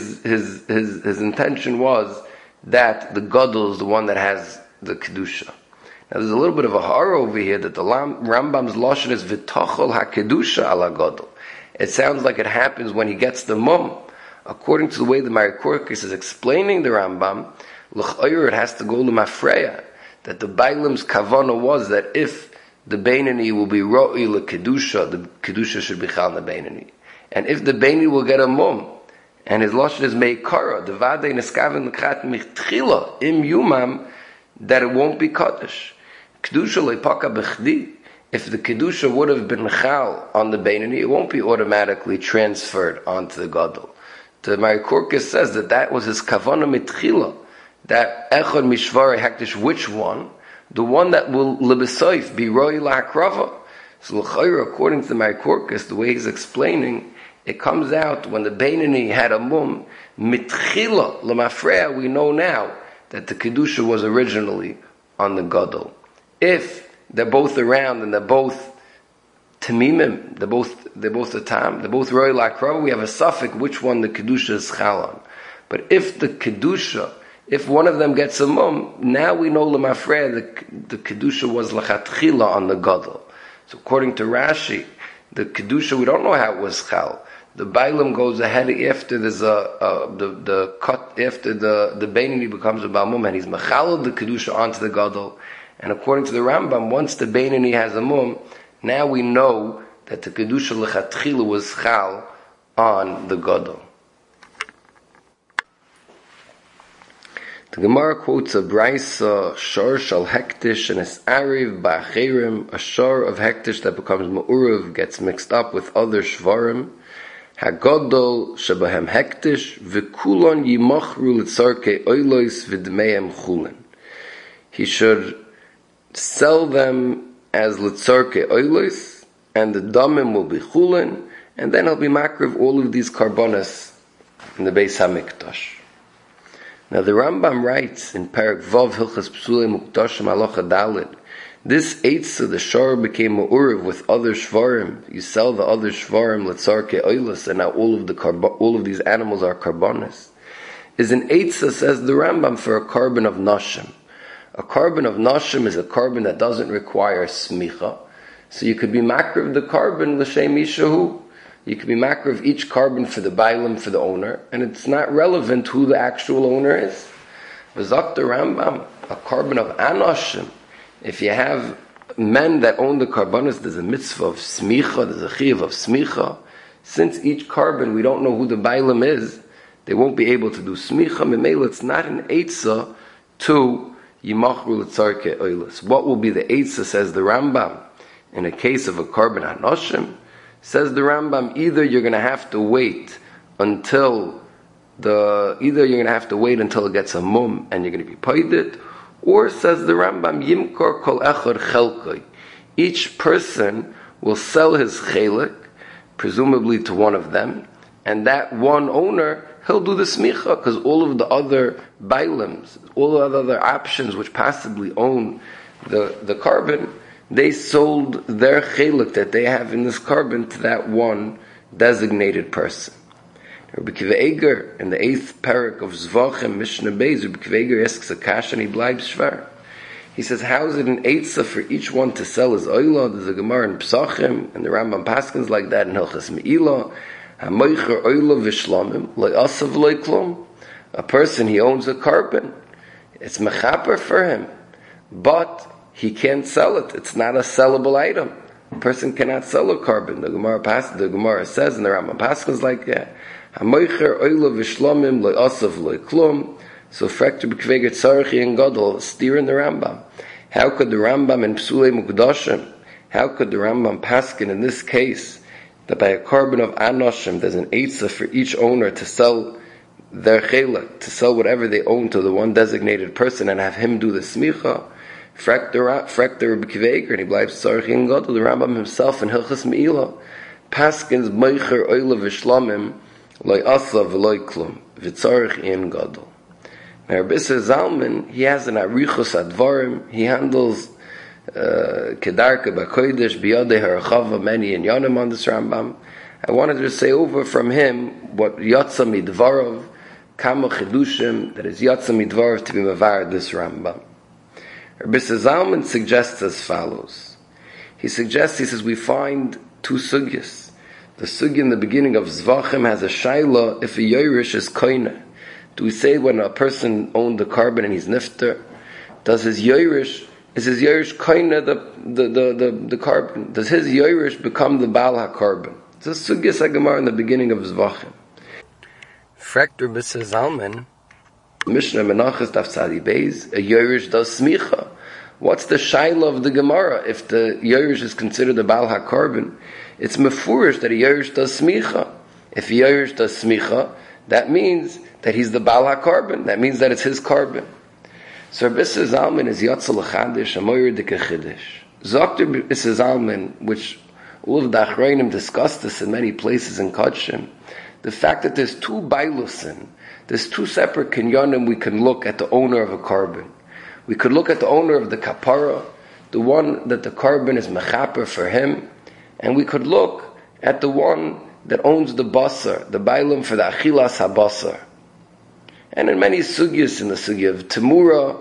intention was that the gadol is the one that has the kedusha. Now there's a little bit of a horror over here that the Rambam's lashon is v'tachol ha-kedusha ala gadol. It sounds like it happens when he gets the mum. According to the way the Mari Korkus is explaining the Rambam, l'chayur it has to go to mafreya, that the bailam's kavana was that if the beinani will be ro'i l'kedusha, the kedusha should be chal the beinani, and if the beinani will get a mum, and his lashon is meikara, the vadei neskaven l'khat michtchila im yumam, that it won't be kaddish. Kedusha leipaka bechdi. If the kedusha would have been chal on the beinani, it won't be automatically transferred onto the gadol. The Mari Korkus says that was his kavana mitchila, that echad mishvari hektish, which one? The one that will lebesoif be roi la'akrava. So l'chayra, according to the Mari Korkus, the way he's explaining, it comes out when the beinani had a mum mitchila lemafreya. We know now that the kedusha was originally on the gadol. If they're both around and they're both tamimim, they're both a tam, they're both roi la'akrava, we have a suffix which one the kedusha is chal on. But if the kedusha, if one of them gets a mum, now we know lemafreya the kedusha was lachatchila on the gadol. So according to Rashi, the kedusha, we don't know how it was chal. The bailam goes ahead after there's the cut, after the beinani becomes a balmum, and he's mechalad the kedusha onto the gadol. And according to the Rambam, once the beinani has a mum, now we know that the kedusha lechatchila was chal on the gadol. The Gemara quotes a brisa, shor shal hektish and es ariv ba'acherim, a shor of hektish that becomes ma'urav, gets mixed up with other shvarim. Hagadol shebahem hektish v'kulon yimachru l'tzarkei oilois v'dmeim chulin. He should sell them as l'tzarkei oilois, and the damim will be chulin, and then he'll be makriv all of these karbonas in the Beis HaMikdash. Now the Rambam writes in Parak Vav Hilchas Psulei Mukdashim Halacha Daled, this eitzah, the shor became ma'uriv with other shvarim. You sell the other shvarim letzarke oilas, and now all of these animals are karbonis. Is an eitzah, says the Rambam, for a carbon of nashim. A carbon of nashim is a carbon that doesn't require smicha, so you could be makriv the carbon l'shem ishahu. You could be makriv each carbon for the bailam, for the owner, and it's not relevant who the actual owner is. V'zak the Rambam, a carbon of anashim. If you have men that own the karbonis, there's a mitzvah of smicha, there's a chiyuv of smicha. Since each carbon, we don't know who the bailam is, they won't be able to do smicha. Memela, it's not an eitzah to yimachru l'tzarke oilas. What will be the eitzah, says the Rambam, in a case of a carbon anoshim? Says the Rambam, either you're going to have to wait until it gets a mum and you're going to be paidit, or says the Rambam, yimkor kol echad chelkoi. Each person will sell his chelik, presumably to one of them, and that one owner, he'll do the smicha, because all of the other bailams, all of the other options which possibly own the carbon, they sold their chelik that they have in this carbon to that one designated person. Rabbi Akiva Eiger, in the 8th parak of Zvachim, Mishnah Beis, Rabbi Akiva Eiger asks a kasha and he bleibs shvar. He says, how is it an eitzah for each one to sell his oila? There's a Gemara in Pesachim, and the Rambam Paskins like that in Hilchas Me'ilah. HaMoicher oila v'shlamim, lo'asav lo'klum. A person, he owns a carbon. It's mechaper for him. But he can't sell it. It's not a sellable item. A person cannot sell a carbon. The Gemara says, and the Rambam Paskins like that. HaMoicher oila v'shlamim, lo'asav lo'klum. So Frekter B'Kveger Tzarchi and Gadol steer in the Rambam. How could the Rambam in Psulei Mukdashim, how could the Rambam paskin in this case that by a carbon of Anoshim there's an eitzah for each owner to sell their chela, to sell whatever they own to the one designated person and have him do the smicha? Frekter B'Kveger and he bleibt Tzarchi and Gadol. The Rambam himself in Hilchas Me'ilah paskins Meicher Oila V'Shlamim Loi Asa V'Loi Klum V'Tzarchi and Gadol. Now, Rabbi Zalman, he has an arichos advarim. He handles kedarka b'kodesh biyadei harachava many in Yonim on this Rambam. I wanted to say over from him what yatsa midvarov kama chidushim that is yatsa midvarov to be mavar this Rambam. Rabbi Zalman suggests as follows. He says we find two sugyas. The sugya in the beginning of Zvachim has a shaila if a yoirish is koine. Do we say when a person owned the carbon and he's nifter, is his yoirish kinda the carbon? Does his yoirish become the Baal HaCarbon? This is Sugya Sagamar in the beginning of Zvachim. Frekter B'Seh Zalman, Mishnah Menachos Daf Tzadi Beis, a yoirish does smicha. What's the shaila of the Gemara? If the yoirish is considered the Baal HaCarbon, it's mefurish that a yoirish does smicha. If a yoirish does smicha, that means that he's the Baal HaCarbon. That means that it's his carbon. So Rabbi Zalman is Yatzel Chadish, Amoyer Dike Chidish. Zokter Rabbi Zalman, which all of the Achrayim discussed this in many places in Kodshim, the fact that there's two Bailusin, there's two separate kinyonim we can look at the owner of a carbon. We could look at the owner of the kapara, the one that the carbon is mechaper for him, and we could look at the one that owns the basar, the bailim for the achilas habasar. And in many sugyas, in the sugya of Temura,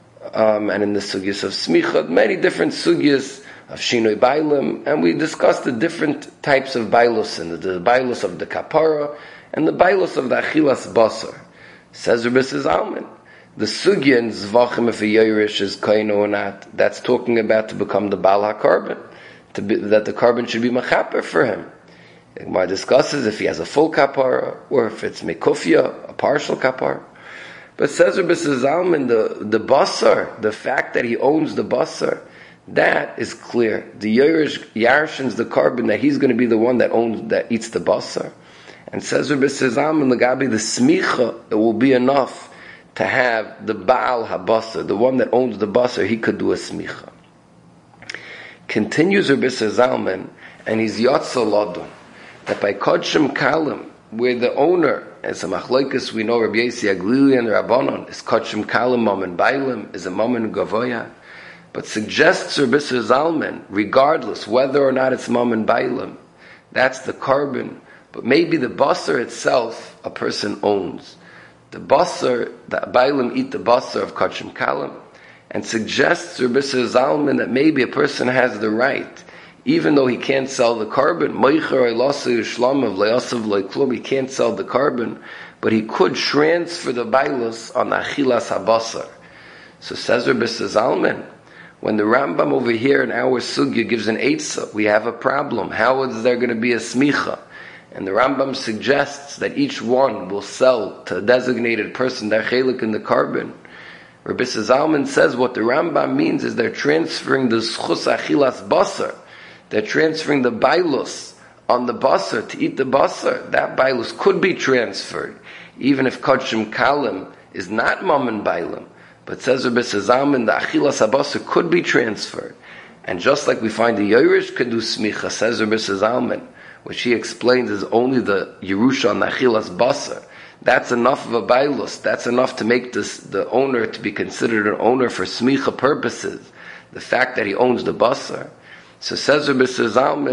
and in the sugyas of Smicha, many different sugyas of Shinoi Bailim, and we discussed the different types of bailus, and the bailus of the kapara, and the bailus of the achilas basar. Says Rabbi Zalman, the sugya in Zvachim if a yoirish is kaino or not, that's talking about to become the Baal HaCarbon, that the carbon should be machaper for him. The Gemara discusses if he has a full kapara or if it's mekufya, a partial kapara. But says Rabbi Zalman, the basar, the fact that he owns the basar, that is clear. The yarshins the carbon that he's going to be the one that eats the basar. And says Rabbi Zalman, Lagabi the smicha, it will be enough to have the Baal habasar, the one that owns the basar, he could do a smicha. Continues Rabbi Zalman, and he's yatsa ladun. That by Kodshim Kalim, where the owner, as a machlokes we know Rabbi Yossi Aglili and Rabbanon, is Kodshim Kalim Mamen Bailim, is a Mamen Gavoya, but suggests Rabbi Zalman, regardless whether or not it's Mamen Bailim, that's the carbon, but maybe the basar itself a person owns. The basar, the Bailim eat the basar of Kodshim Kalim, and suggests Rabbi Zalman that maybe a person has the right, even though he can't sell the carbon, he can't sell the carbon, but he could transfer the bailus on the achilas habasar. So says Rabbi Zalman, when the Rambam over here in our sugya gives an eitzah, we have a problem. How is there going to be a smicha? And the Rambam suggests that each one will sell to a designated person their chelik in the carbon. Rabbi Zalman says what the Rambam means is they're transferring the zchus achilas basar. They're transferring the bailus on the basar to eat the basar. That bailus could be transferred, even if Kodshim Kalim is not Mamen Bailim. But says Rabbi Zalman, the achilas habasar could be transferred. And just like we find the yoirish could do smicha, says Rabbi Zalman, which he explains is only the yerusha on the achilas basar. That's enough of a bailus. That's enough to make the owner to be considered an owner for smicha purposes. The fact that he owns the basar. So says Rabbi Zalman,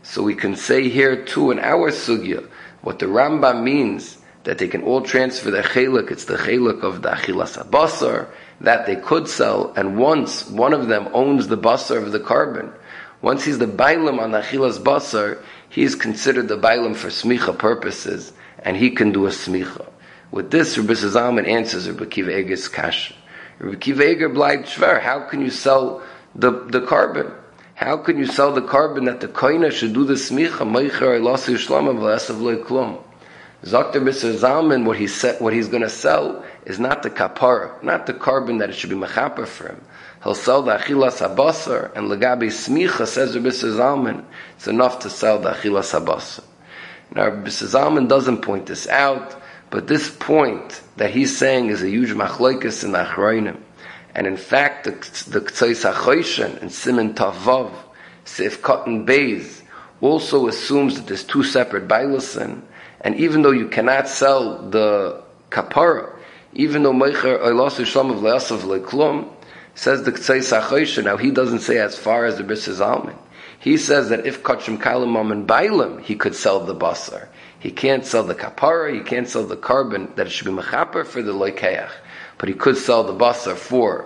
So we can say here too in our sugya, what the Rambam means, that they can all transfer their chelik, it's the chelik of the achilas habasar, that they could sell, and once one of them owns the basar of the carbon, once he's the bailam on the achilas basar, he is considered the bailam for smicha purposes, and he can do a smicha. With this, Rabbi Zalman answers Rabbi Akiva Eiger's kasha. Rabbi Akiva Eiger bleibt schwer. How can you sell the carbon? How can you sell the carbon that the koina should do the smicha? Meicher elasu shlama v'lesav loy klum. Zakter Rabbi Zalman, what he's going to sell is not the kapara, not the carbon that it should be mechaper for him. He'll sell the achilas habasar, and legabe smicha, says Rabbi Zalman, it's enough to sell the achilas habasar. Now Rabbi Zalman doesn't point this out, but this point that he's saying is a huge machlokes in the Achrayim. And in fact, the K'tzais HaChoshen and Siman Tavav, Seif Cotton Beis, also assumes that there's two separate bailusin. And even though you cannot sell the kapara, even though Meicher Eilasu Shlom of Le'asav Le'klum, says the K'tzais HaChoshen, now he doesn't say as far as the Rabbi Zalman. He says that if Kachim Kalamam and Bailam, he could sell the basar. He can't sell the kapara, he can't sell the carbon, that it should be mechaper for the loikeach. But he could sell the basar for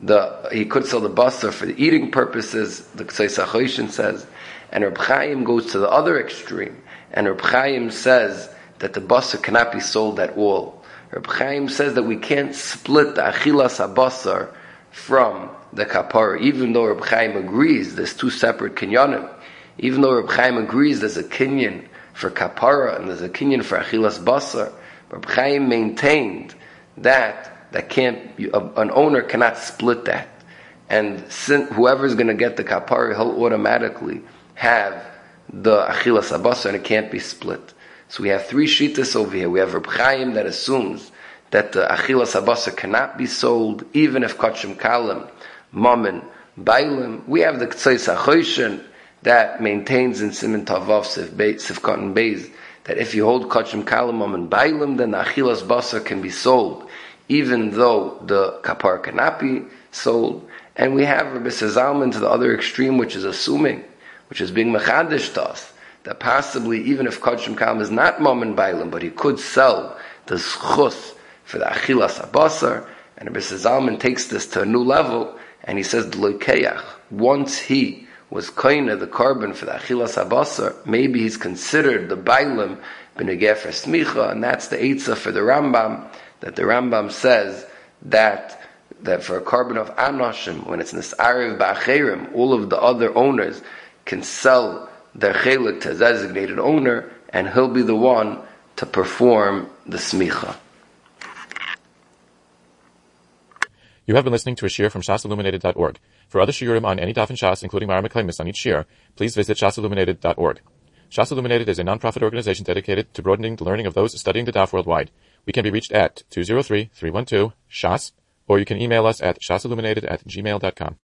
the eating purposes, the K'tzais HaChoshen says. And Reb Chaim goes to the other extreme. And Reb Chaim says that the basar cannot be sold at all. Reb Chaim says that we can't split the achilas habasar from the kapara, even though Reb Chaim agrees there's two separate kinyanim. Even though Reb Chaim agrees there's a kinyan for kapara and there's a kinyan for achilas basar, Reb Chaim maintained that an owner cannot split that, and whoever is going to get the kapara, he'll automatically have the achilas habasar, and it can't be split. So we have three shittas over here. We have Reb Chaim that assumes that the achilas habasar cannot be sold, even if kachim kalim, mammon, bailim. We have the K'tzais HaChoshen that maintains in Siman Tavav Sif Cotton Beis that if you hold kachim kalim, mammon, bailim, then the achilas basar can be sold, even though the kapar cannot be sold. And we have Rabbi Zalman to the other extreme, which is assuming, which is being mechadish to us, that possibly even if kachim kalim is not mammon bailim, but he could sell the schus for the achilas habasar. And Rabbi Zalman takes this to a new level, and he says the loikeach, once he was koina the carbon for the achilas habasar, maybe he's considered the bailim b'negeh for smicha, and that's the eitzah for the Rambam, that the Rambam says that for a carbon of anoshim, when it's nis'ariv ba'acherim, all of the other owners can sell their chelik to a designated owner, and he'll be the one to perform the smicha. You have been listening to a shiur from shasilluminated.org. For other shiurim on any daf in Shas, including Mara Meklemis on each shiur, please visit shasilluminated.org. Shas Illuminated is a non-profit organization dedicated to broadening the learning of those studying the daf worldwide. We can be reached at 203-312-SHAS, or you can email us at shasilluminated@gmail.com.